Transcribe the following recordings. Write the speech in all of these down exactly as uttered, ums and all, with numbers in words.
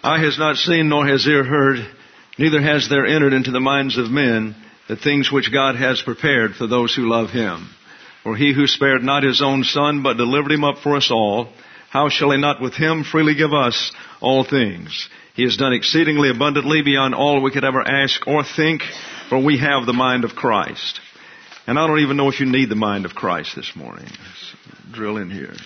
Eye has not seen, nor has ear heard, neither has there entered into the minds of men the things which God has prepared for those who love Him. For He who spared not His own Son, but delivered Him up for us all, how shall He not with Him freely give us all things? He has done exceedingly abundantly beyond all we could ever ask or think, for we have the mind of Christ. And I don't even know if you need the mind of Christ this morning. Let's drill in here.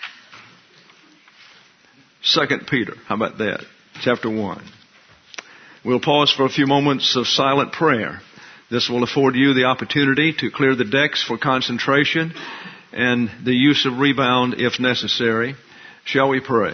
Second Peter, how about that? Chapter one. We'll pause for a few moments of silent prayer. This will afford you the opportunity to clear the decks for concentration and the use of rebound if necessary. Shall we pray?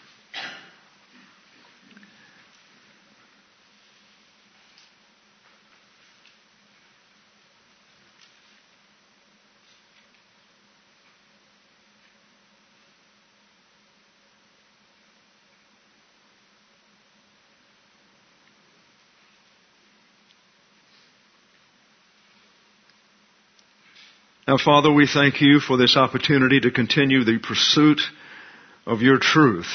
Now, Father, we thank You for this opportunity to continue the pursuit of Your truth.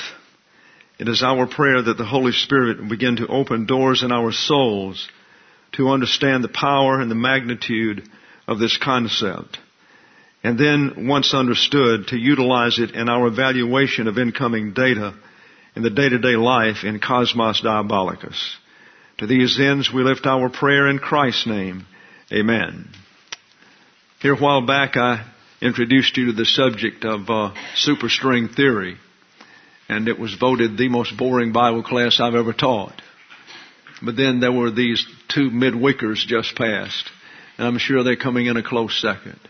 It is our prayer that the Holy Spirit will begin to open doors in our souls to understand the power and the magnitude of this concept. And then, once understood, to utilize it in our evaluation of incoming data in the day-to-day life in Cosmos Diabolicus. To these ends, we lift our prayer in Christ's name. Amen. Here a while back, I introduced you to the subject of uh, superstring theory, and it was voted the most boring Bible class I've ever taught. But then there were these two midweekers just passed, and I'm sure they're coming in a close second.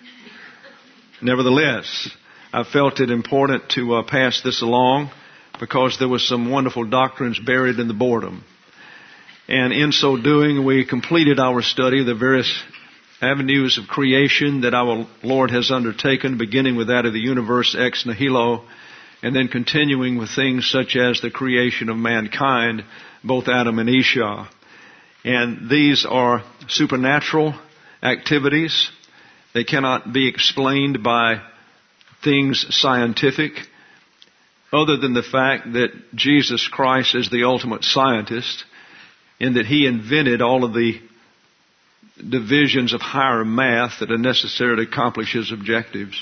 Nevertheless, I felt it important to uh, pass this along because there was some wonderful doctrines buried in the boredom. And in so doing, we completed our study of the various avenues of creation that our Lord has undertaken, beginning with that of the universe ex nihilo, and then continuing with things such as the creation of mankind, both Adam and Esau. And these are supernatural activities. They cannot be explained by things scientific, other than the fact that Jesus Christ is the ultimate scientist, in that He invented all of the divisions of higher math that are necessary to accomplish His objectives.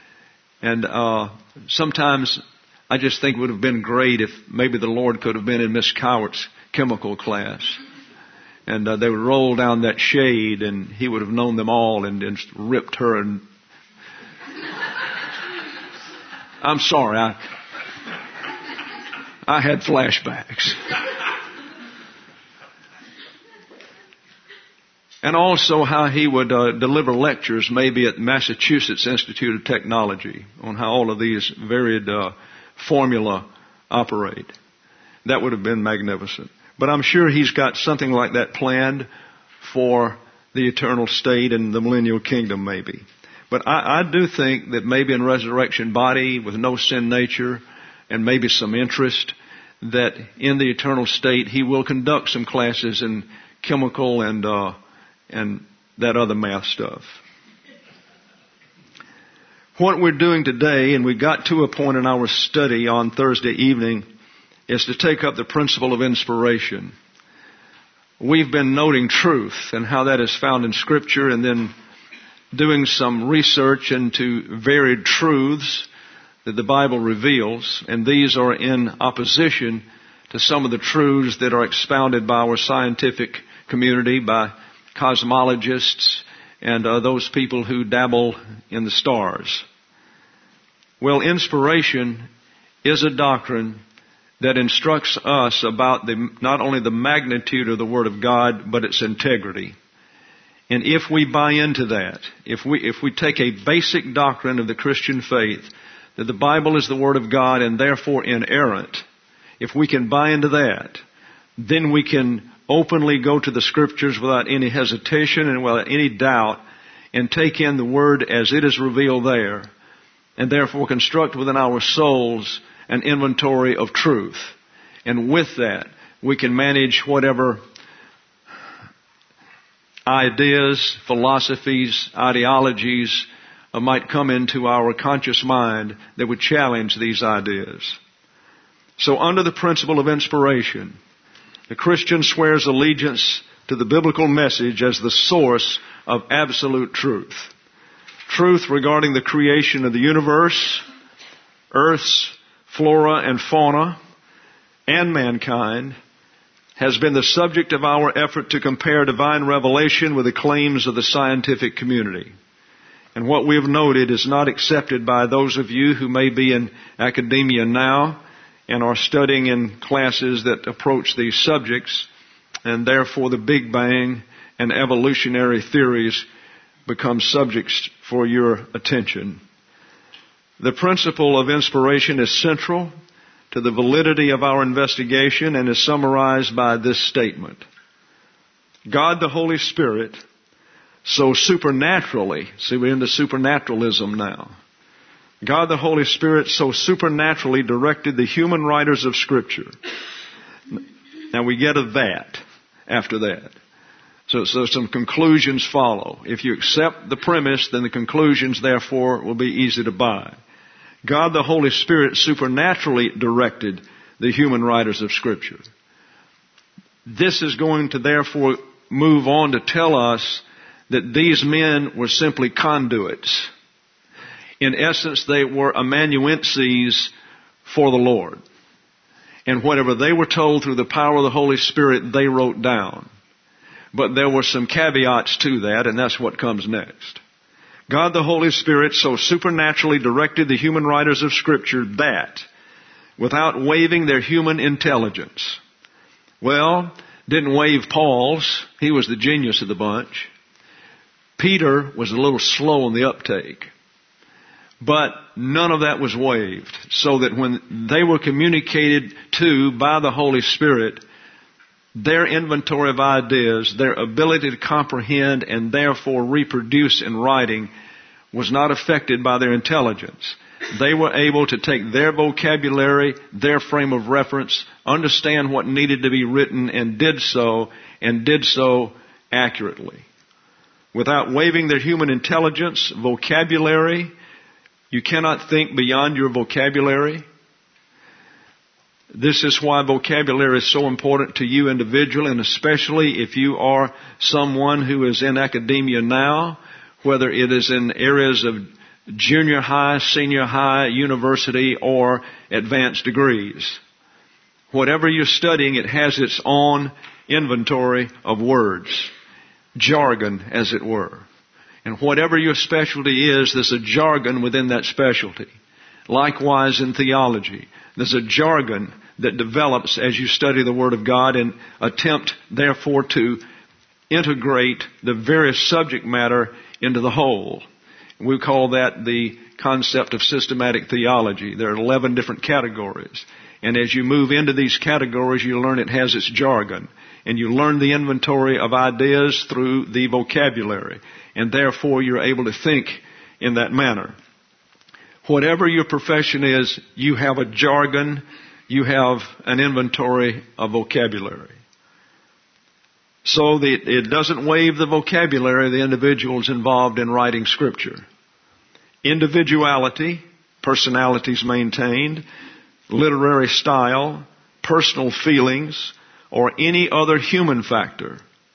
And uh sometimes I just think it would have been great if maybe the Lord could have been in Miss Cowart's chemical class. And uh, they would roll down that shade and He would have known them all and, and ripped her. And I'm sorry, I, I had flashbacks. And also how He would uh, deliver lectures maybe at Massachusetts Institute of Technology on how all of these varied uh, formula operate. That would have been magnificent. But I'm sure He's got something like that planned for the eternal state and the millennial kingdom maybe. But I, I do think that maybe in resurrection body with no sin nature and maybe some interest, that in the eternal state He will conduct some classes in chemical and uh and that other math stuff. What we're doing today, and we got to a point in our study on Thursday evening, is to take up the principle of inspiration. We've been noting truth and how that is found in Scripture, and then doing some research into varied truths that the Bible reveals, and these are in opposition to some of the truths that are expounded by our scientific community, by cosmologists, and uh, those people who dabble in the stars. Well, inspiration is a doctrine that instructs us about the, not only the magnitude of the Word of God, but its integrity. And if we buy into that, if we, if we take a basic doctrine of the Christian faith, that the Bible is the Word of God and therefore inerrant, if we can buy into that, then we can openly go to the Scriptures without any hesitation and without any doubt and take in the Word as it is revealed there, and therefore construct within our souls an inventory of truth. And with that, we can manage whatever ideas, philosophies, ideologies uh, might come into our conscious mind that would challenge these ideas. So under the principle of inspiration, the Christian swears allegiance to the biblical message as the source of absolute truth. Truth regarding the creation of the universe, Earth's flora and fauna, and mankind has been the subject of our effort to compare divine revelation with the claims of the scientific community. And what we have noted is not accepted by those of you who may be in academia now and are studying in classes that approach these subjects, and therefore the Big Bang and evolutionary theories become subjects for your attention. The principle of inspiration is central to the validity of our investigation and is summarized by this statement. God the Holy Spirit so supernaturally, see we're into supernaturalism now, God the Holy Spirit so supernaturally directed the human writers of Scripture. Now we get a that after that. So, so some conclusions follow. If you accept the premise, then the conclusions therefore will be easy to buy. God the Holy Spirit supernaturally directed the human writers of Scripture. This is going to therefore move on to tell us that these men were simply conduits. In essence, they were amanuenses for the Lord. And whatever they were told through the power of the Holy Spirit, they wrote down. But there were some caveats to that, and that's what comes next. God the Holy Spirit so supernaturally directed the human writers of Scripture that, without waiving their human intelligence, well, didn't waive Paul's. He was the genius of the bunch. Peter was a little slow on the uptake. But none of that was waived, so that when they were communicated to by the Holy Spirit, their inventory of ideas, their ability to comprehend and therefore reproduce in writing was not affected by their intelligence. They were able to take their vocabulary, their frame of reference, understand what needed to be written, and did so, and did so accurately. Without waiving their human intelligence, vocabulary, you cannot think beyond your vocabulary. This is why vocabulary is so important to you individually, and especially if you are someone who is in academia now, whether it is in areas of junior high, senior high, university, or advanced degrees. Whatever you're studying, it has its own inventory of words, jargon, as it were. And whatever your specialty is, there's a jargon within that specialty. Likewise in theology, there's a jargon that develops as you study the Word of God and attempt, therefore, to integrate the various subject matter into the whole. We call that the concept of systematic theology. There are eleven different categories. And as you move into these categories, you learn it has its jargon. And you learn the inventory of ideas through the vocabulary. And therefore, you're able to think in that manner. Whatever your profession is, you have a jargon, you have an inventory of vocabulary. So that it doesn't waive the vocabulary of the individuals involved in writing Scripture. Individuality, personalities maintained, literary style, personal feelings, or any other human factor.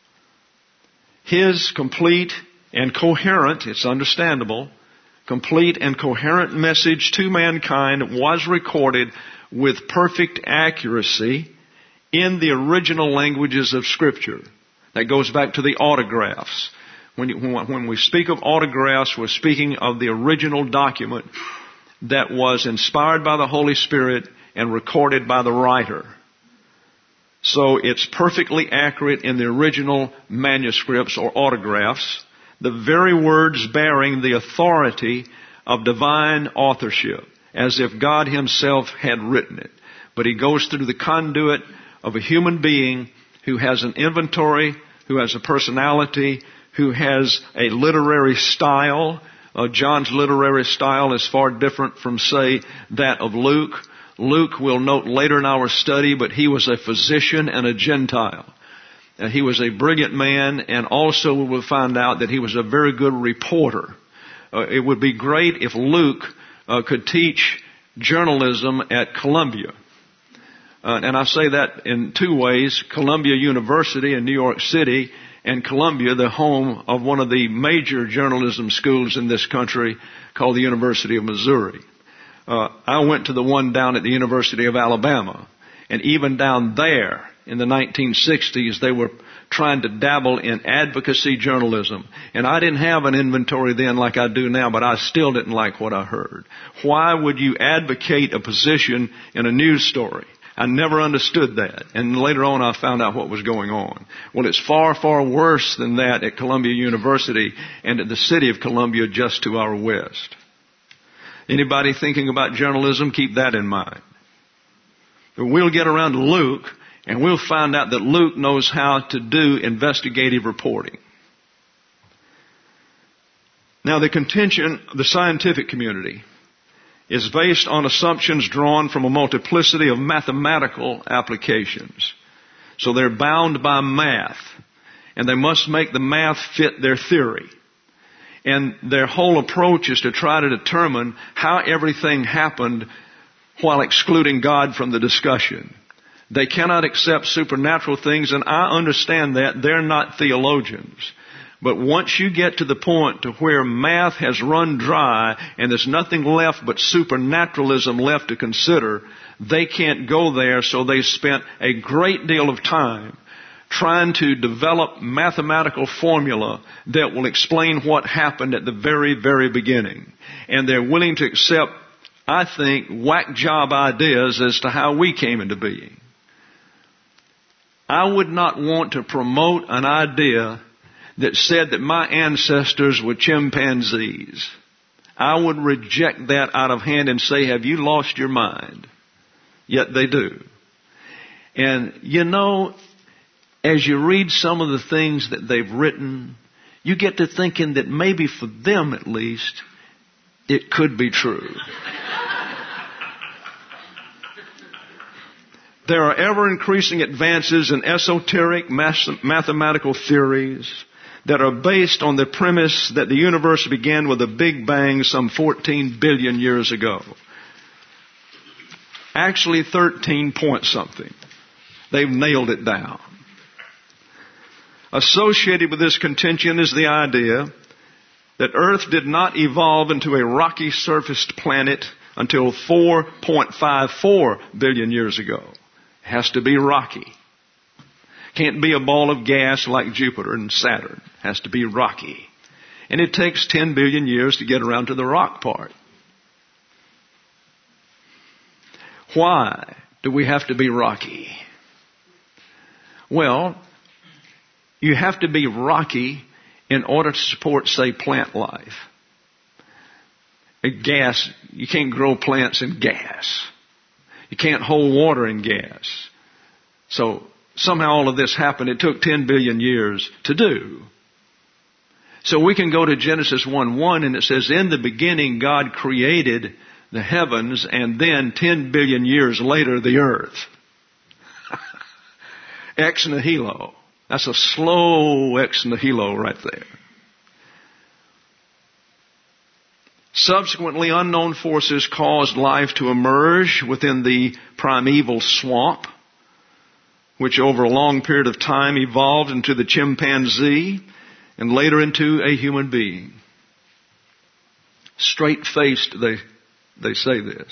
His complete and coherent, it's understandable, complete and coherent message to mankind was recorded with perfect accuracy in the original languages of Scripture. That goes back to the autographs. When, you, when we speak of autographs, we're speaking of the original document that was inspired by the Holy Spirit and recorded by the writer. So it's perfectly accurate in the original manuscripts or autographs, the very words bearing the authority of divine authorship, as if God Himself had written it. But He goes through the conduit of a human being who has an inventory, who has a personality, who has a literary style. Uh, John's literary style is far different from, say, that of Luke. Luke, we'll note later in our study, but he was a physician and a Gentile. Uh, he was a brilliant man, and also we will find out that he was a very good reporter. Uh, it would be great if Luke uh, could teach journalism at Columbia. Uh, and I say that in two ways: Columbia University in New York City, and Columbia, the home of one of the major journalism schools in this country called the University of Missouri. Uh, I went to the one down at the University of Alabama. And even down there in the nineteen sixties, they were trying to dabble in advocacy journalism. And I didn't have an inventory then like I do now, but I still didn't like what I heard. Why would you advocate a position in a news story? I never understood that. And later on I found out what was going on. Well, it's far, far worse than that at Columbia University and at the city of Columbia just to our west. Anybody thinking about journalism, keep that in mind. But we'll get around to Luke, and we'll find out that Luke knows how to do investigative reporting. Now, the contention of the scientific community is based on assumptions drawn from a multiplicity of mathematical applications. So they're bound by math, and they must make the math fit their theory. And their whole approach is to try to determine how everything happened while excluding God from the discussion. They cannot accept supernatural things, and I understand that. They're not theologians. But once you get to the point to where math has run dry and there's nothing left but supernaturalism left to consider, they can't go there, so they spent a great deal of time trying to develop mathematical formula that will explain what happened at the very, very beginning. And they're willing to accept, I think, whack job ideas as to how we came into being. I would not want to promote an idea that said that my ancestors were chimpanzees. I would reject that out of hand and say, have you lost your mind? Yet they do. And you know, as you read some of the things that they've written, you get to thinking that maybe for them at least, it could be true. There are ever-increasing advances in esoteric mathematical theories that are based on the premise that the universe began with a big bang some fourteen billion years ago. Actually thirteen point something. They've nailed it down. Associated with this contention is the idea that Earth did not evolve into a rocky surfaced planet until four point five four billion years ago. It has to be rocky. Can't be a ball of gas like Jupiter and Saturn. It has to be rocky. And it takes ten billion years to get around to the rock part. Why do we have to be rocky? Well, you have to be rocky in order to support, say, plant life. A gas, you can't grow plants in gas. You can't hold water in gas. So somehow all of this happened. It took ten billion years to do. So we can go to Genesis one one and it says, in the beginning God created the heavens, and then ten billion years later the earth. Ex nihilo. That's a slow ex nihilo right there. Subsequently, unknown forces caused life to emerge within the primeval swamp, which over a long period of time evolved into the chimpanzee and later into a human being. Straight-faced, they, they say this.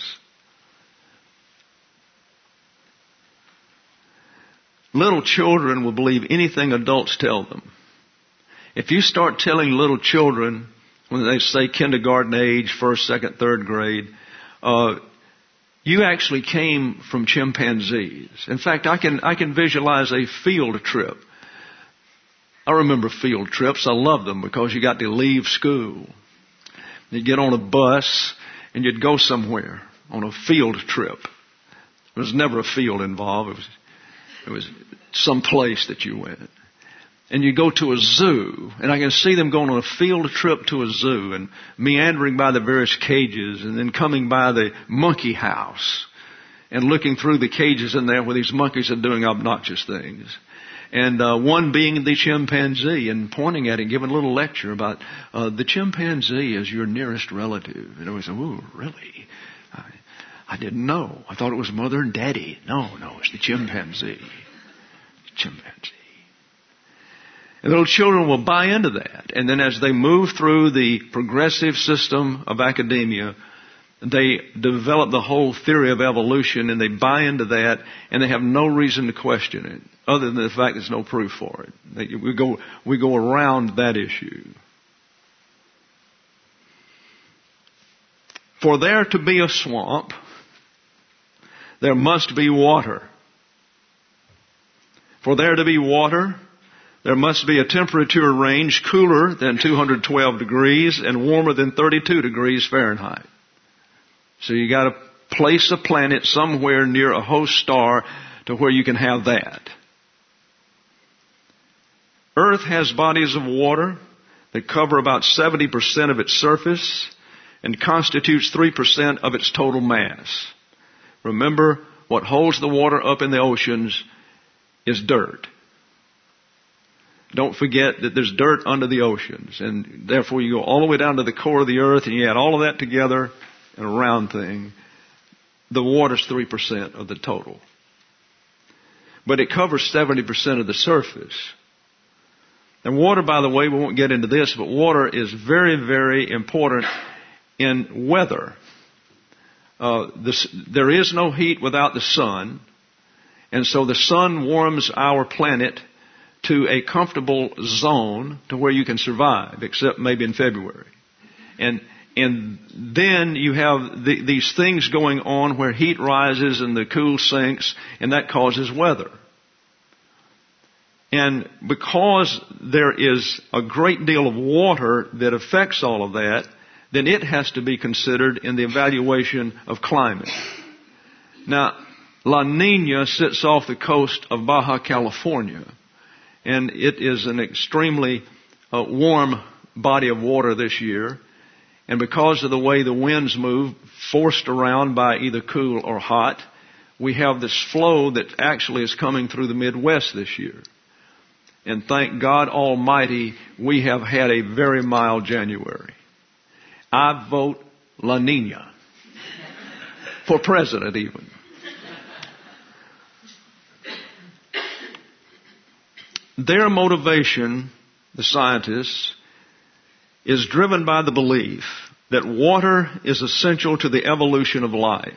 Little children will believe anything adults tell them. If you start telling little children, when they say kindergarten age, first, second, third grade, uh, you actually came from chimpanzees. In fact, I can I can visualize a field trip. I remember field trips. I loved them because you got to leave school. You'd get on a bus and you'd go somewhere on a field trip. There was never a field involved. It was, it was some place that you went. And you go to a zoo, and I can see them going on a field trip to a zoo and meandering by the various cages and then coming by the monkey house and looking through the cages in there where these monkeys are doing obnoxious things. And uh, one being the chimpanzee and pointing at it and giving a little lecture about uh, the chimpanzee is your nearest relative. And I was like, ooh, really? I, I didn't know. I thought it was mother and daddy. No, no, it's the chimpanzee. Chimpanzee. And little children will buy into that. And then as they move through the progressive system of academia, they develop the whole theory of evolution, and they buy into that, and they have no reason to question it, other than the fact there's no proof for it. We go, we go around that issue. For there to be a swamp, there must be water. For there to be water, there must be a temperature range cooler than two hundred twelve degrees and warmer than thirty-two degrees Fahrenheit. So you got to place a planet somewhere near a host star to where you can have that. Earth has bodies of water that cover about seventy percent of its surface and constitutes three percent of its total mass. Remember, what holds the water up in the oceans is dirt. Don't forget that there's dirt under the oceans, and therefore you go all the way down to the core of the earth and you add all of that together in a round thing. The water's three percent of the total. But it covers seventy percent of the surface. And water, by the way, we won't get into this, but water is very, very important in weather. Uh, this, there is no heat without the sun, and so the sun warms our planet to a comfortable zone to where you can survive, except maybe in February. And and then you have the, these things going on where heat rises and the cool sinks, and that causes weather. And because there is a great deal of water that affects all of that, then it has to be considered in the evaluation of climate. Now, La Nina sits off the coast of Baja California, and it is an extremely uh, warm body of water this year. And because of the way the winds move, forced around by either cool or hot, we have this flow that actually is coming through the Midwest this year. And thank God Almighty, we have had a very mild January. I vote La Nina. For president even. Their motivation, the scientists, is driven by the belief that water is essential to the evolution of life.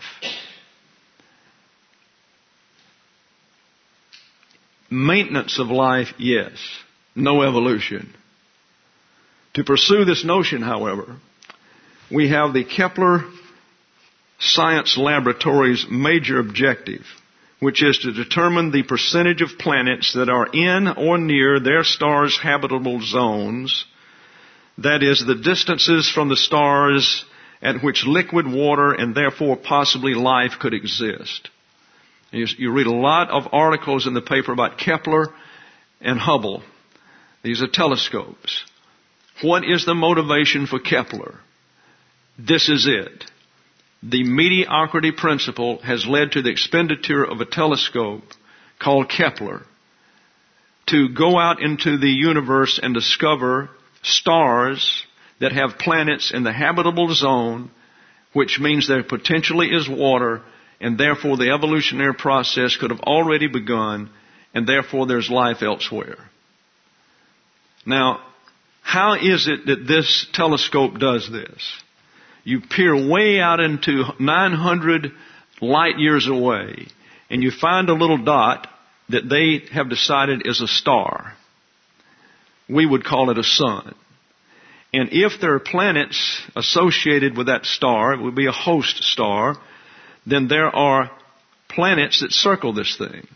Maintenance of life, yes. No evolution. To pursue this notion, however, we have the Kepler Science Laboratory's major objective, which is to determine the percentage of planets that are in or near their star's habitable zones, that is, the distances from the stars at which liquid water and therefore possibly life could exist. You, you read a lot of articles in the paper about Kepler and Hubble. These are telescopes. What is the motivation for Kepler? This is it. The mediocrity principle has led to the expenditure of a telescope called Kepler to go out into the universe and discover stars that have planets in the habitable zone, which means there potentially is water, and therefore the evolutionary process could have already begun, and therefore there's life elsewhere. Now, how is it that this telescope does this? You peer way out into nine hundred light years away, and you find a little dot that they have decided is a star. We would call it a sun. And if there are planets associated with that star, it would be a host star, then there are planets that circle this thing.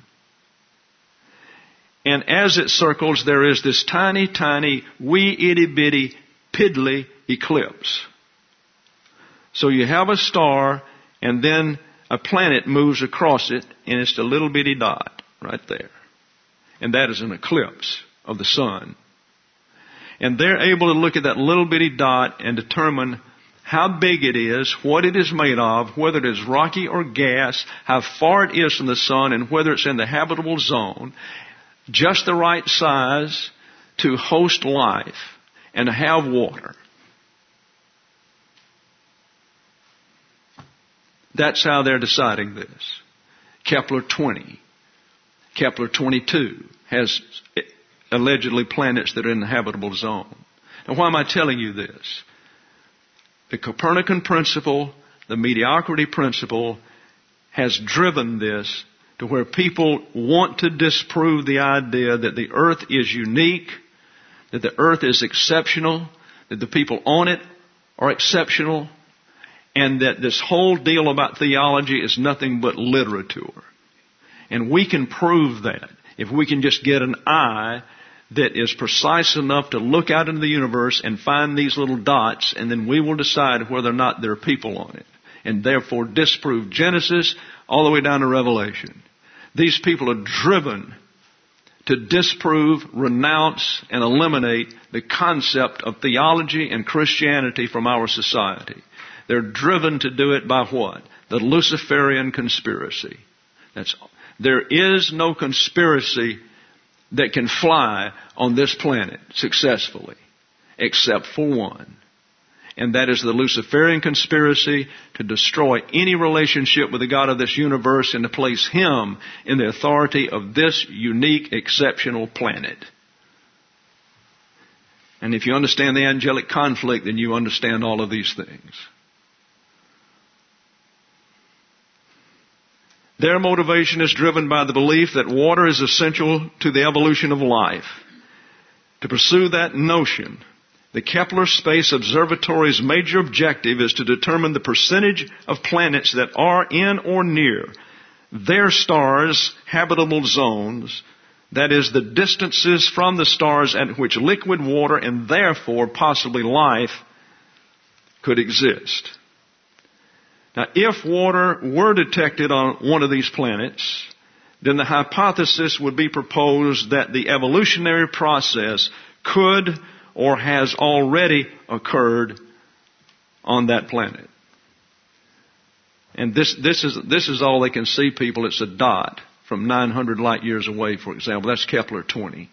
And as it circles, there is this tiny, tiny, wee itty bitty, piddly eclipse. So you have a star, and then a planet moves across it, and it's a little bitty dot right there. And that is an eclipse of the sun. And they're able to look at that little bitty dot and determine how big it is, what it is made of, whether it is rocky or gas, how far it is from the sun, and whether it's in the habitable zone, just the right size to host life and to have water. That's how they're deciding this. Kepler twenty, Kepler twenty-two has allegedly planets that are in the habitable zone. Now, why am I telling you this? The Copernican principle, the mediocrity principle, has driven this to where people want to disprove the idea that the earth is unique, that the earth is exceptional, that the people on it are exceptional, and that this whole deal about theology is nothing but literature. And we can prove that if we can just get an eye that is precise enough to look out into the universe and find these little dots, and then we will decide whether or not there are people on it, and therefore disprove Genesis all the way down to Revelation. These people are driven to disprove, renounce, and eliminate the concept of theology and Christianity from our society. They're driven to do it by what? The Luciferian conspiracy. That's all. There is no conspiracy that can fly on this planet successfully, except for one. And that is the Luciferian conspiracy to destroy any relationship with the God of this universe and to place Him in the authority of this unique, exceptional planet. And if you understand the angelic conflict, then you understand all of these things. Their motivation is driven by the belief that water is essential to the evolution of life. To pursue that notion, the Kepler Space Observatory's major objective is to determine the percentage of planets that are in or near their stars' habitable zones, that is, the distances from the stars at which liquid water and therefore possibly life could exist. Now, if water were detected on one of these planets, then the hypothesis would be proposed that the evolutionary process could or has already occurred on that planet. And this, this is, this is all they can see, people. It's a dot from nine hundred light years away, for example. That's Kepler twenty.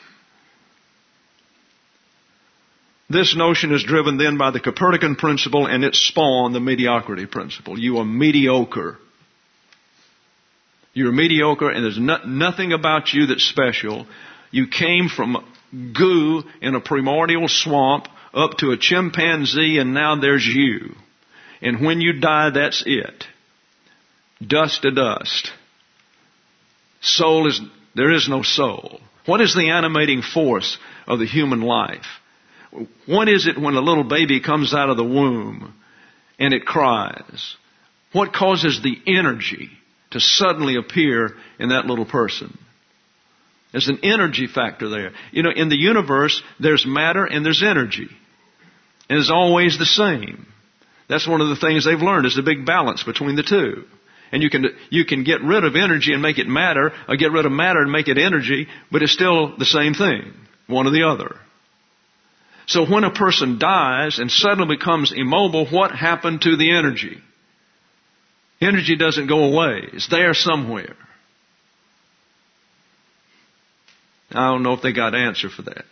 This notion is driven then by the Copernican principle and its spawn, the mediocrity principle. You are mediocre. You're mediocre and there's no, nothing about you that's special. You came from goo in a primordial swamp up to a chimpanzee and now there's you. And when you die, that's it. Dust to dust. Soul is, there is no soul. What is the animating force of the human life? What is it when a little baby comes out of the womb and it cries? What causes the energy to suddenly appear in that little person? There's an energy factor there. You know, in the universe, there's matter and there's energy. And it's always the same. That's one of the things they've learned is the big balance between the two. And you can, you can get rid of energy and make it matter, or get rid of matter and make it energy, but it's still the same thing, one or the other. So when a person dies and suddenly becomes immobile, what happened to the energy? Energy doesn't go away. It's there somewhere. I don't know if they got an answer for that.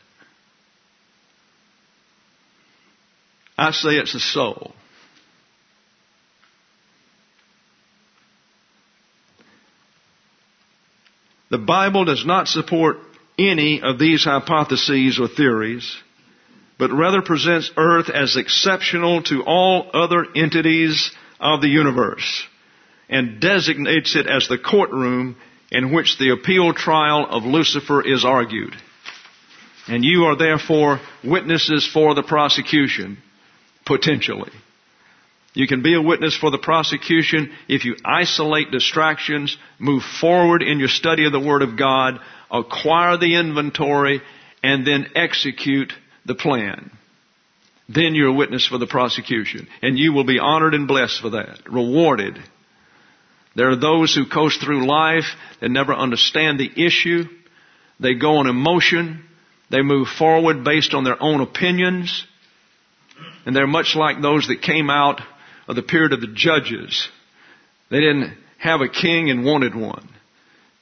I say it's the soul. The Bible does not support any of these hypotheses or theories, but rather presents earth as exceptional to all other entities of the universe and designates it as the courtroom in which the appeal trial of Lucifer is argued. And you are therefore witnesses for the prosecution, potentially. You can be a witness for the prosecution if you isolate distractions, move forward in your study of the Word of God, acquire the inventory, and then execute the plan. Then you're a witness for the prosecution. And you will be honored and blessed for that, rewarded. There are those who coast through life and never understand the issue. They go on emotion. They move forward based on their own opinions. And they're much like those that came out of the period of the judges. They didn't have a king and wanted one.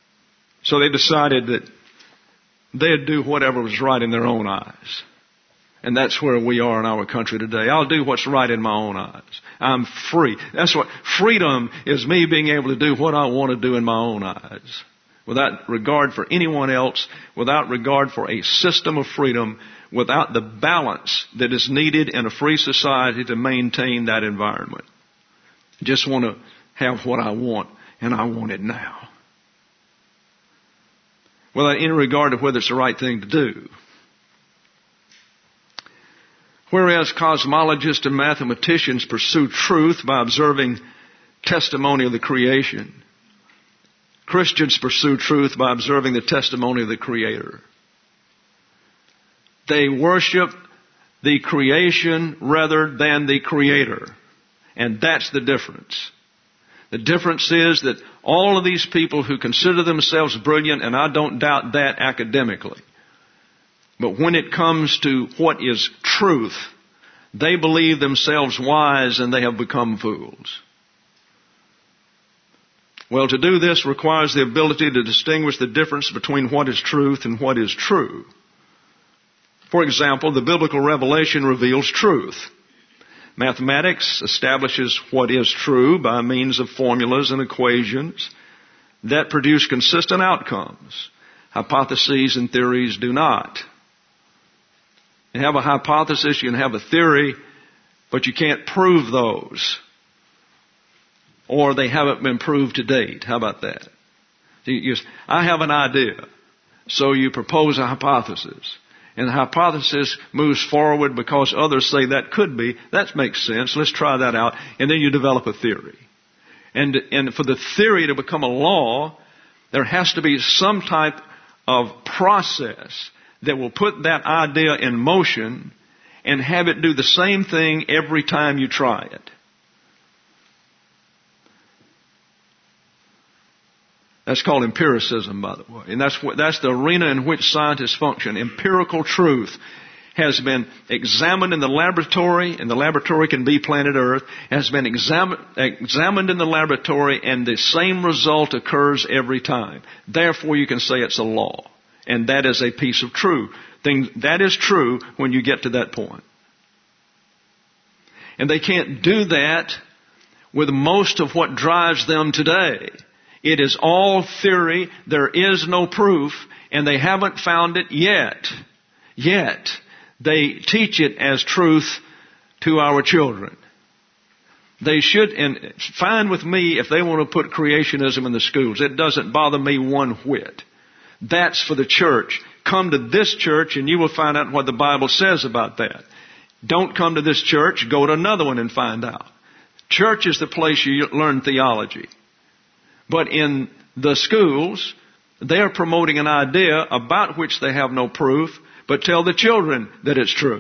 So they decided that they'd do whatever was right in their own eyes. And that's where we are in our country today. I'll do what's right in my own eyes. I'm free. That's what freedom is, me being able to do what I want to do in my own eyes, without regard for anyone else, without regard for a system of freedom, without the balance that is needed in a free society to maintain that environment. Just want to have what I want, and I want it now, without any regard to whether it's the right thing to do. Whereas cosmologists and mathematicians pursue truth by observing testimony of the creation, Christians pursue truth by observing the testimony of the Creator. They worship the creation rather than the Creator. And that's the difference. The difference is that all of these people who consider themselves brilliant, and I don't doubt that academically, but when it comes to what is truth, they believe themselves wise and they have become fools. Well, to do this requires the ability to distinguish the difference between what is truth and what is true. For example, the biblical revelation reveals truth. Mathematics establishes what is true by means of formulas and equations that produce consistent outcomes. Hypotheses and theories do not. You have a hypothesis, you can have a theory, but you can't prove those. Or they haven't been proved to date. How about that? You, you, I have an idea. So you propose a hypothesis. And the hypothesis moves forward because others say that could be. That makes sense. Let's try that out. And then you develop a theory. And, and for the theory to become a law, there has to be some type of process that will put that idea in motion and have it do the same thing every time you try it. That's called empiricism, by the way. And that's what, that's the arena in which scientists function. Empirical truth has been examined in the laboratory, and the laboratory can be planet Earth, has been examined, examined in the laboratory, and the same result occurs every time. Therefore, you can say it's a law. And that is a piece of true thing. That is true when you get to that point. And they can't do that with most of what drives them today. It is all theory. There is no proof, and they haven't found it yet. Yet. They teach it as truth to our children. They should, and it's fine with me if they want to put creationism in the schools. It doesn't bother me one whit. That's for the church. Come to this church and you will find out what the Bible says about that. Don't come to this church, go to another one and find out. Church is the place you learn theology. But in the schools, they're promoting an idea about which they have no proof, but tell the children that it's true.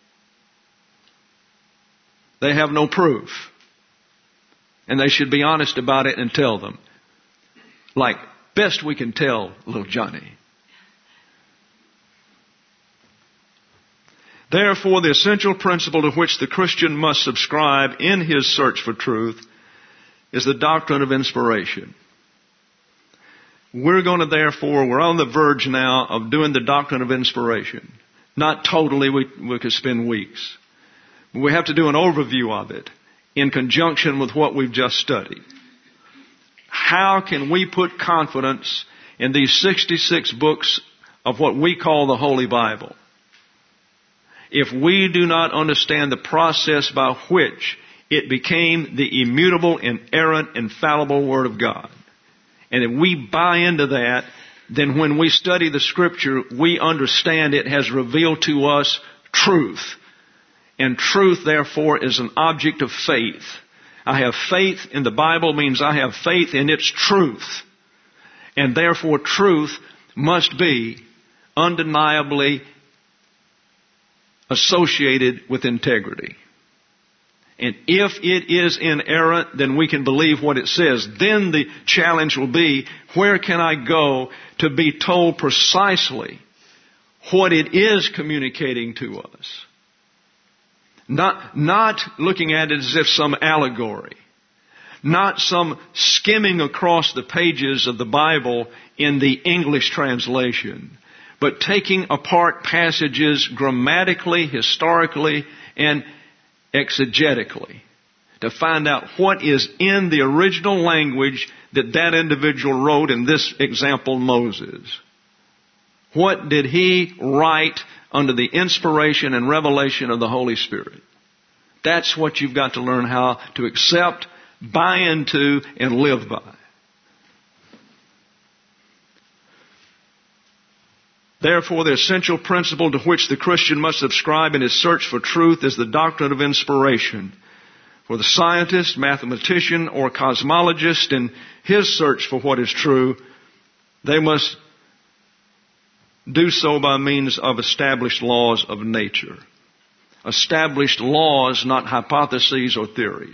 They have no proof. And they should be honest about it and tell them. Like, best we can tell little Johnny. Therefore, the essential principle to which the Christian must subscribe in his search for truth is the doctrine of inspiration. We're going to therefore, we're on the verge now of doing the doctrine of inspiration. Not totally, we, we could spend weeks. But we have to do an overview of it in conjunction with what we've just studied. How can we put confidence in these sixty-six books of what we call the Holy Bible if we do not understand the process by which it became the immutable, inerrant, infallible Word of God? And if we buy into that, then when we study the Scripture, we understand it has revealed to us truth. And truth, therefore, is an object of faith. I have faith in the Bible means I have faith in its truth. And therefore, truth must be undeniably associated with integrity. And if it is inerrant, then we can believe what it says. Then the challenge will be, where can I go to be told precisely what it is communicating to us? Not, not looking at it as if some allegory. Not some skimming across the pages of the Bible in the English translation. but taking apart passages grammatically, historically, and exegetically to find out what is in the original language that that individual wrote, in this example, Moses. What did he write under the inspiration and revelation of the Holy Spirit? That's what you've got to learn how to accept, buy into, and live by. Therefore, the essential principle to which the Christian must subscribe in his search for truth is the doctrine of inspiration. For the scientist, mathematician, or cosmologist in his search for what is true, they must do so by means of established laws of nature. Established laws, not hypotheses or theories.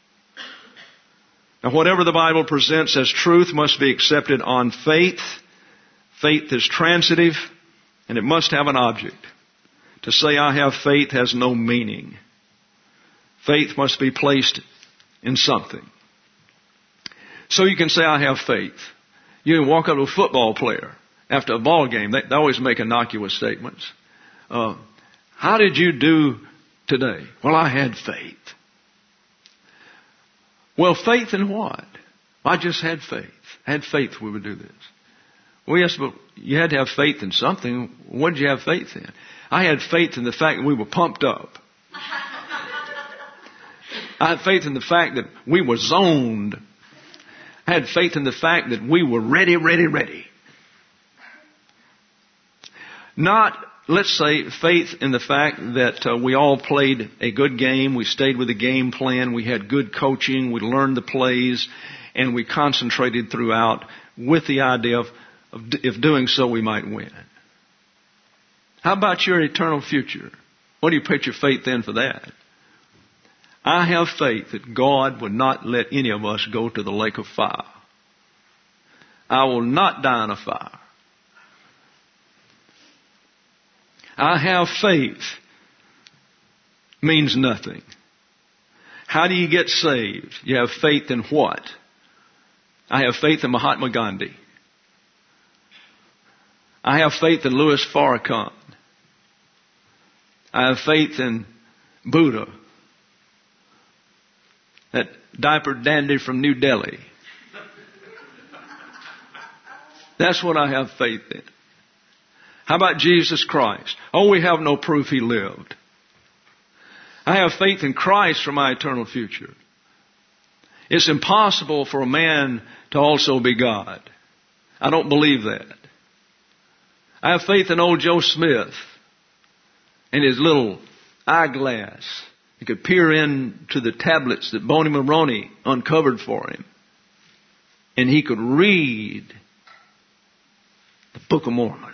Now, whatever the Bible presents as truth must be accepted on faith. Faith is transitive, and it must have an object. To say I have faith has no meaning. Faith must be placed in something. So you can say I have faith. You can walk up to a football player after a ball game. They, they always make innocuous statements. Uh, how did you do today? Well, I had faith. Well, faith in what? I just had faith. I had faith we would do this. Well, yes, but you had to have faith in something. What did you have faith in? I had faith in the fact that we were pumped up. I had faith in the fact that we were zoned. I had faith in the fact that we were ready, ready, ready. Not, let's say, faith in the fact that uh, we all played a good game, we stayed with the game plan, we had good coaching, we learned the plays, and we concentrated throughout with the idea of, of if doing so we might win. How about your eternal future? What do you put your faith in for that? I have faith that God would not let any of us go to the lake of fire. I will not die in a fire. I have faith means nothing. How do you get saved? You have faith in what? I have faith in Mahatma Gandhi. I have faith in Louis Farrakhan. I have faith in Buddha, that diaper dandy from New Delhi. That's what I have faith in. How about Jesus Christ? Oh, we have no proof he lived. I have faith in Christ for my eternal future. It's impossible for a man to also be God. I don't believe that. I have faith in old Joe Smith and his little eyeglass. He could peer into the tablets that Boney Maroney uncovered for him. And he could read the Book of Mormon.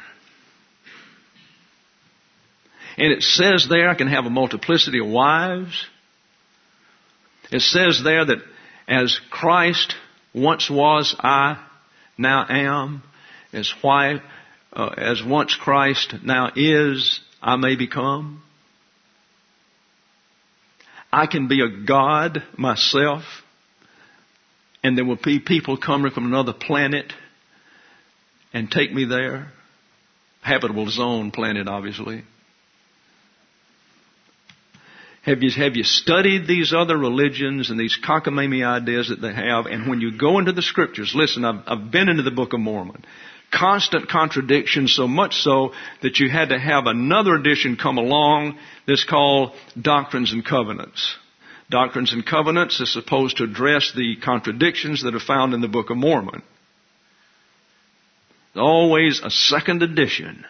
And it says there I can have a multiplicity of wives. It says there that as Christ once was, I now am. As why, uh, as once Christ now is, I may become. I can be a God myself, and there will be people coming from another planet and take me there. Habitable zone planet, obviously. Have you, have you studied these other religions and these cockamamie ideas that they have? And when you go into the Scriptures, listen, I've, I've been into the Book of Mormon. Constant contradictions, so much so that you had to have another edition come along that's called Doctrines and Covenants. Doctrines and Covenants is supposed to address the contradictions that are found in the Book of Mormon. There's always a second edition.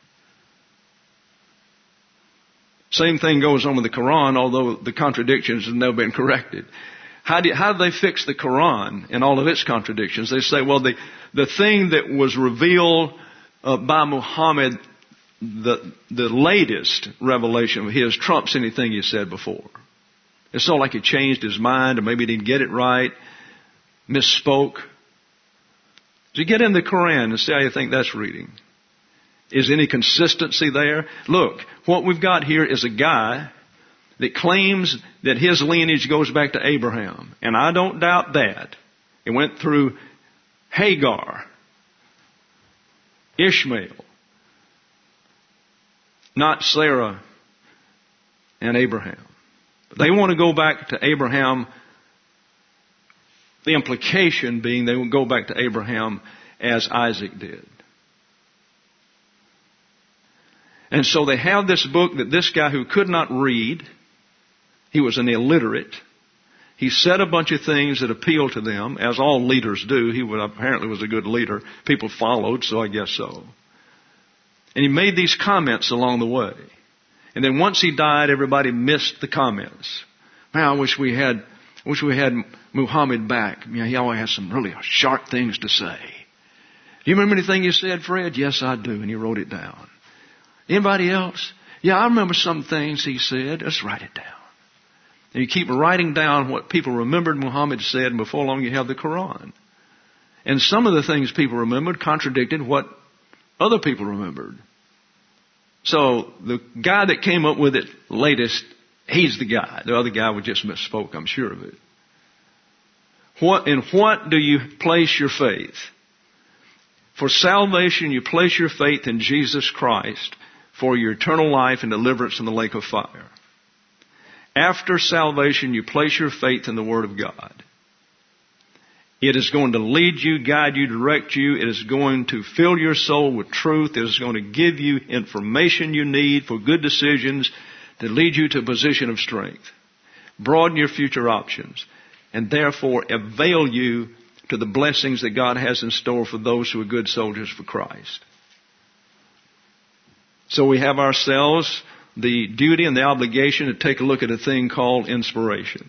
Same thing goes on with the Quran, although the contradictions have never been corrected. How do, you, how do they fix the Quran and all of its contradictions? They say, well, the, the thing that was revealed uh, by Muhammad, the, the latest revelation of his, trumps anything he said before. It's not like he changed his mind or maybe he didn't get it right, misspoke. So you get in the Quran and see how you think that's reading. Is any consistency there? Look, what we've got here is a guy that claims that his lineage goes back to Abraham. And I don't doubt that. It went through Hagar, Ishmael, not Sarah and Abraham. They want to go back to Abraham, the implication being they will go back to Abraham as Isaac did. And so they have this book that this guy who could not read, he was an illiterate, he said a bunch of things that appealed to them, as all leaders do. He would, apparently was a good leader. People followed, so I guess so. And he made these comments along the way. And then once he died, everybody missed the comments. Man, I wish we had, I wish we had Muhammad back. You know, he always has some really sharp things to say. Do you remember anything you said, Fred? Yes, I do. And he wrote it down. Anybody else? Yeah, I remember some things he said. Let's write it down. And you keep writing down what people remembered Muhammad said, and before long you have the Quran. And some of the things people remembered contradicted what other people remembered. So the guy that came up with it latest, he's the guy. The other guy was just misspoke, I'm sure of it. What, in what do you place your faith? For salvation, you place your faith in Jesus Christ for your eternal life and deliverance from the lake of fire. After salvation, you place your faith in the Word of God. It is going to lead you, guide you, direct you. It is going to fill your soul with truth. It is going to give you information you need for good decisions that lead you to a position of strength. Broaden your future options, and therefore avail you to the blessings that God has in store for those who are good soldiers for Christ. So we have ourselves the duty and the obligation to take a look at a thing called inspiration.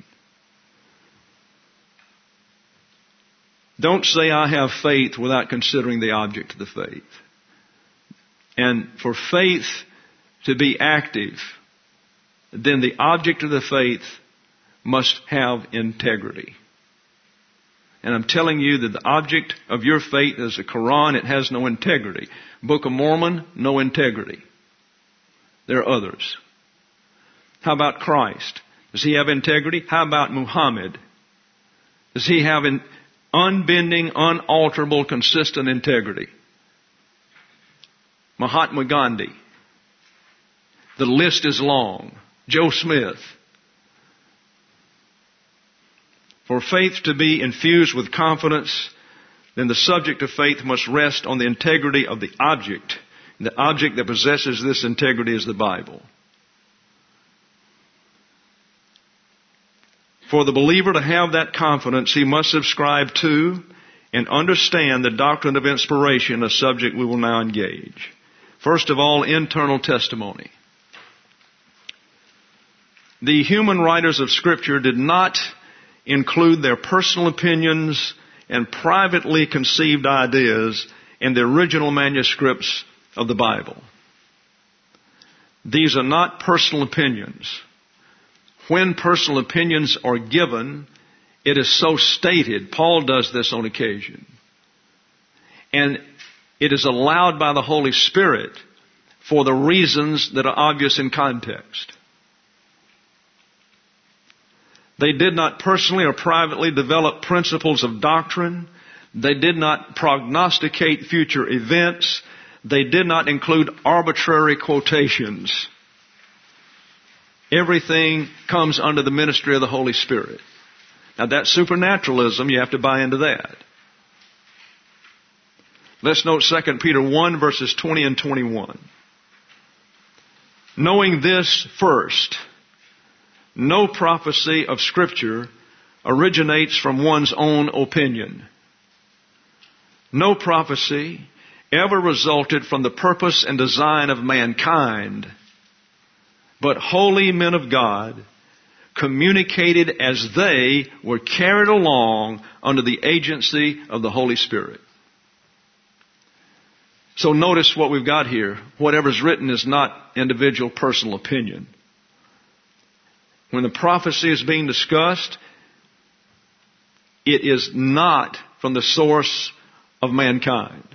Don't say I have faith without considering the object of the faith. And for faith to be active, then the object of the faith must have integrity. And I'm telling you that the object of your faith is the Quran. It has no integrity. Book of Mormon, no integrity. There are others. How about Christ? Does he have integrity? How about Muhammad? Does he have an unbending, unalterable, consistent integrity? Mahatma Gandhi. The list is long. Joe Smith. For faith to be infused with confidence, then the subject of faith must rest on the integrity of the object. The object that possesses this integrity is the Bible. For the believer to have that confidence, he must subscribe to and understand the doctrine of inspiration, a subject we will now engage. First of all, internal testimony. The human writers of Scripture did not include their personal opinions and privately conceived ideas in the original manuscripts of the Bible. These are not personal opinions. When personal opinions are given, it is so stated. Paul does this on occasion. And it is allowed by the Holy Spirit for the reasons that are obvious in context. They did not personally or privately develop principles of doctrine. They did not prognosticate future events. They did not include arbitrary quotations. Everything comes under the ministry of the Holy Spirit. Now that's supernaturalism. You have to buy into that. Let's note Second Peter one verses twenty and twenty-one. Knowing this first, no prophecy of Scripture originates from one's own opinion. No prophecy ever resulted from the purpose and design of mankind, but holy men of God communicated as they were carried along under the agency of the Holy Spirit. So notice what we've got here. Whatever's written is not individual personal opinion. When the prophecy is being discussed, it is not from the source of mankind.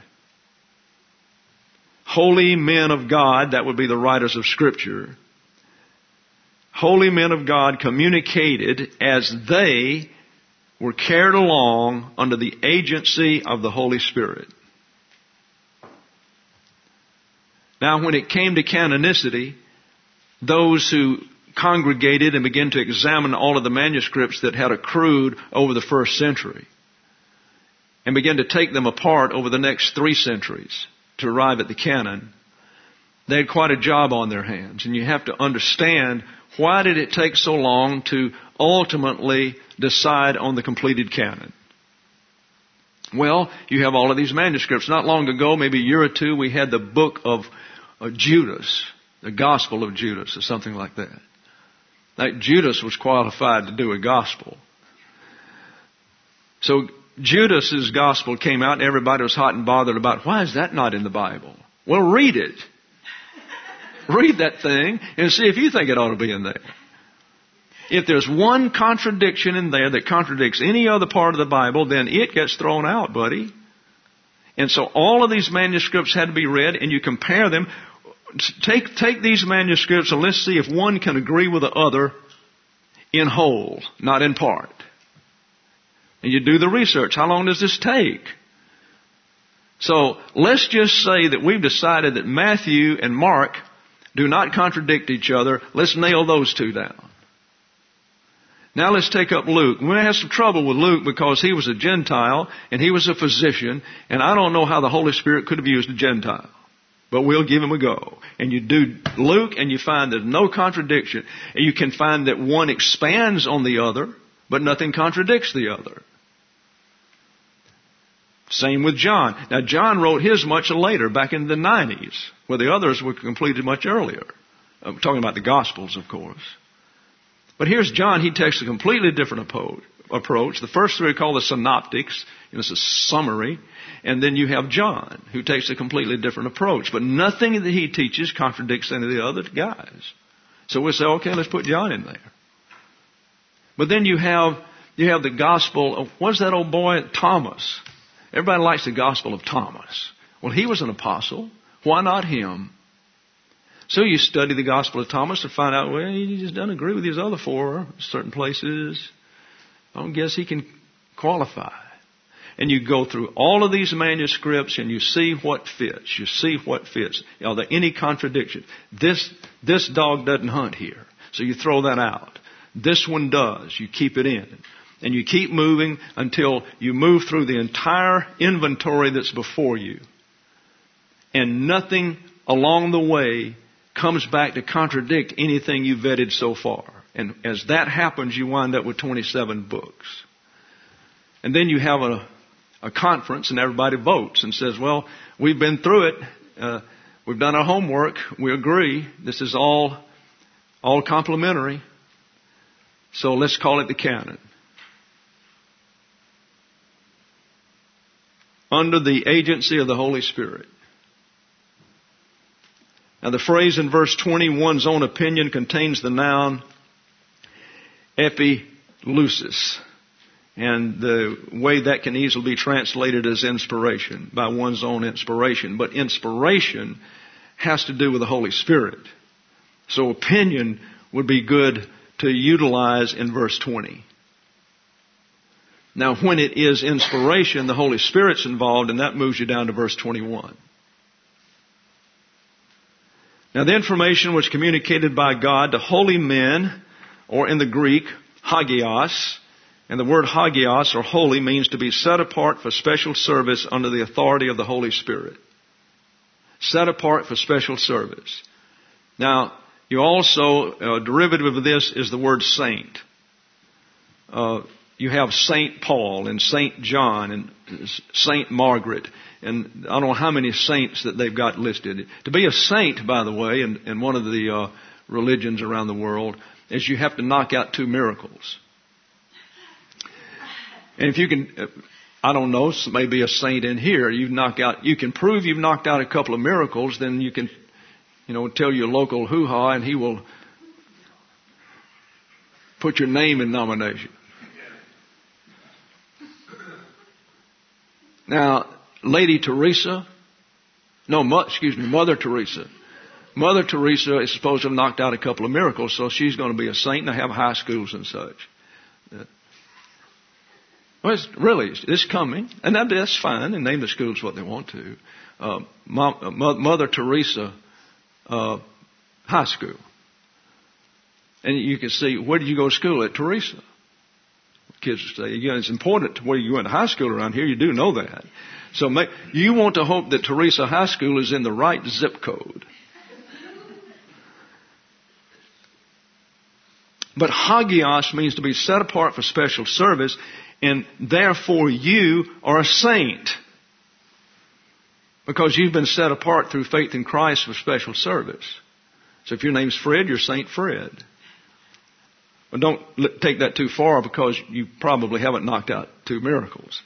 Holy men of God, that would be the writers of Scripture, holy men of God communicated as they were carried along under the agency of the Holy Spirit. Now, when it came to canonicity, those who congregated and began to examine all of the manuscripts that had accrued over the first century and began to take them apart over the next three centuries to arrive at the canon, they had quite a job on their hands. And you have to understand, why did it take so long to ultimately decide on the completed canon? Well, you have all of these manuscripts. Not long ago, maybe a year or two, we had the book of uh, Judas, the Gospel of Judas, or something like that. Like Judas was qualified to do a gospel. So Judas's gospel came out and everybody was hot and bothered about, why is that not in the Bible? Well, read it. Read that thing and see if you think it ought to be in there. If there's one contradiction in there that contradicts any other part of the Bible, then it gets thrown out, buddy. And so all of these manuscripts had to be read, and you compare them. Take, take these manuscripts and let's see if one can agree with the other in whole, not in part. And you do the research. How long does this take? So let's just say that we've decided that Matthew and Mark do not contradict each other. Let's nail those two down. Now let's take up Luke. We have some trouble with Luke because he was a Gentile and he was a physician, and I don't know how the Holy Spirit could have used a Gentile. But we'll give him a go. And you do Luke and you find there's no contradiction. And you can find that one expands on the other, but nothing contradicts the other. Same with John. Now John wrote his much later, back in the nineties, where the others were completed much earlier. I'm talking about the Gospels, of course. But here's John. He takes a completely different approach. The first three are called the synoptics. It's a summary. And then you have John, who takes a completely different approach. But nothing that he teaches contradicts any of the other guys. So we say, okay, let's put John in there. But then you have you have the gospel of, what's that old boy? Thomas. Everybody likes the gospel of Thomas. Well, he was an apostle. Why not him? So you study the gospel of Thomas to find out, well, he just doesn't agree with these other four certain places. I don't guess he can qualify. And you go through all of these manuscripts and you see what fits. You see what fits. Are there any contradictions? This, this dog doesn't hunt here. So you throw that out. This one does. You keep it in. And you keep moving until you move through the entire inventory that's before you. And nothing along the way comes back to contradict anything you've vetted so far. And as that happens, you wind up with twenty-seven books. And then you have a, a conference and everybody votes and says, well, we've been through it. Uh, we've done our homework. We agree. This is all, all complimentary. So let's call it the canon. Under the agency of the Holy Spirit. Now the phrase in verse twenty, one's own opinion, contains the noun epilusis. And the way that can easily be translated as inspiration, by one's own inspiration. But inspiration has to do with the Holy Spirit. So opinion would be good to utilize in verse twenty. Now when it is inspiration, the Holy Spirit's involved, and that moves you down to verse twenty-one. Now the information was communicated by God to holy men, or in the Greek, hagios. And the word hagios, or holy, means to be set apart for special service under the authority of the Holy Spirit. Set apart for special service. Now, you also, a derivative of this is the word saint. Uh, you have Saint Paul and Saint John and Saint Margaret. And I don't know how many saints that they've got listed. To be a saint, by the way, in, in one of the uh, religions around the world, is you have to knock out two miracles. And if you can, I don't know, maybe a saint in here, you knock out, you can prove you've knocked out a couple of miracles, then you can, you know, tell your local hoo-ha and he will put your name in nomination. Now, Lady Teresa, no, excuse me, Mother Teresa. Mother Teresa is supposed to have knocked out a couple of miracles, so she's going to be a saint and they have high schools and such. Well, it's really, it's coming, and that, that's fine, and name the schools what they want to. Uh, Mom, Mother Teresa uh, high school. And you can see, where did you go to school? At Teresa. Kids will say, you know, it's important to where you went to high school around here. You do know that. So make, you want to hope that Teresa High School is in the right zip code. But hagios means to be set apart for special service, and therefore you are a saint. Because you've been set apart through faith in Christ for special service. So if your name's Fred, you're Saint Fred. But don't take that too far, because you probably haven't knocked out two miracles.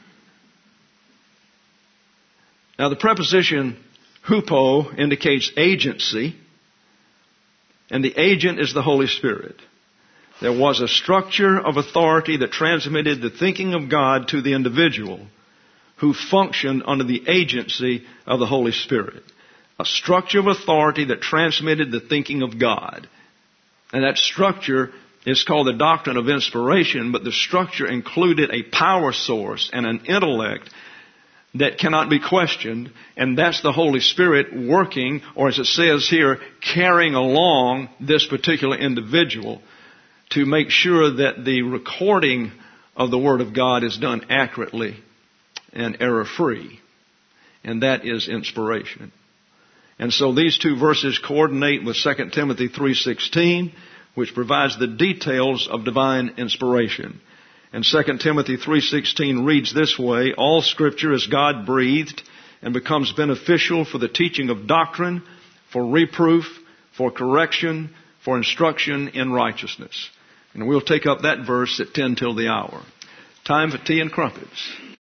Now the preposition hupo indicates agency, and the agent is the Holy Spirit. There was a structure of authority that transmitted the thinking of God to the individual, who functioned under the agency of the Holy Spirit. A structure of authority that transmitted the thinking of God. And that structure is called the doctrine of inspiration, but the structure included a power source and an intellect that cannot be questioned, and that's the Holy Spirit working, or as it says here, carrying along this particular individual to make sure that the recording of the Word of God is done accurately and error-free. And that is inspiration. And so these two verses coordinate with Second Timothy three sixteen, which provides the details of divine inspiration. And Second Timothy three sixteen reads this way: all Scripture is God-breathed and becomes beneficial for the teaching of doctrine, for reproof, for correction, for instruction in righteousness. And we'll take up that verse at ten till the hour. Time for tea and crumpets.